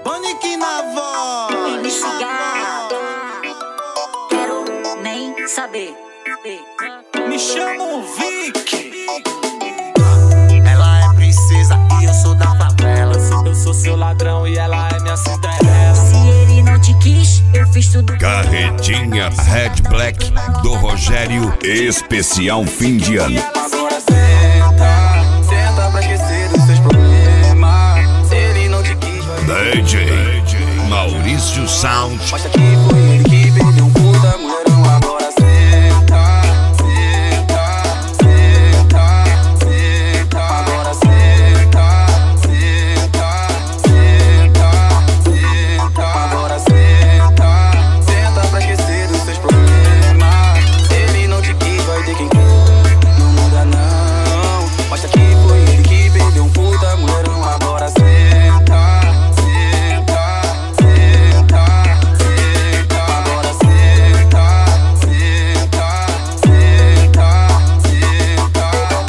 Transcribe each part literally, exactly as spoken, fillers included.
Panique na voz. Me cigar, quero nem saber. Me chamo Vic. Ela é princesa e eu sou da favela. Eu sou seu ladrão e ela é minha Cinderela. Se ele não te quis, eu fiz tudo. Carretinha Red Black do Rogério, especial fim de ano. Agora senta, senta pra esquecer dos seus problemas. Se ele não te quis, vai D J Maurício Sound. mostra que foi ele que perdeu um puta mulherão. Agora senta, senta, senta, senta. Agora senta, senta, senta, senta. Agora senta, senta pra esquecer dos seus problemas. Se ele não te quis, vai ter quem quer. Não muda não. Mostra que foi ele que perdeu um puta mulherão. Agora senta, senta, senta, senta. Agora senta, senta, senta, senta.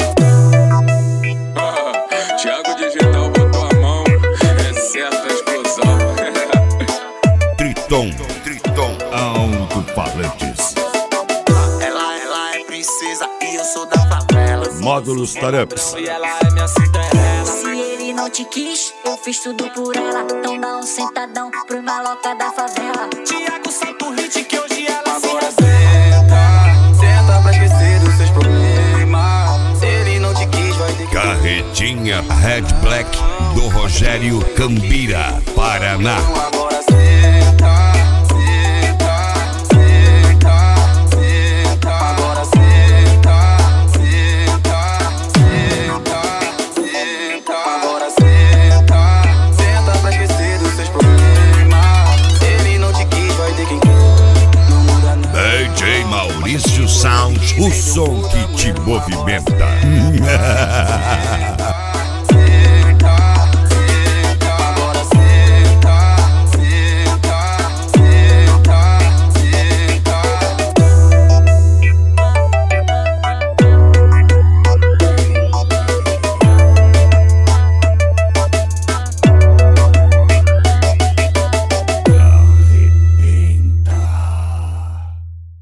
Thiago Digital botou a mão, é certa a explosão. Triton, Triton, alto-falantes. Ela, ela é princesa e eu sou da favela. Módulos Tarups. E ela é minha Cinderela. Se ele não te quis, eu fiz tudo por ela. Então dá um sentadão pro maloca da favela. Thiago solta o hit que hoje ela agora senta, senta pra esquecer dos seus problemas. Se ele não te quis, vai ter que Carretinha Red Black do Rogério, Cambira, Paraná. agora senta, senta, senta, senta. Agora senta, senta, senta, senta. Agora senta, senta pra esquecer dos seus problemas. Se ele não te quis, vai ter quem quer. Não muda não. D J Maurício Sound, o som que te movimenta.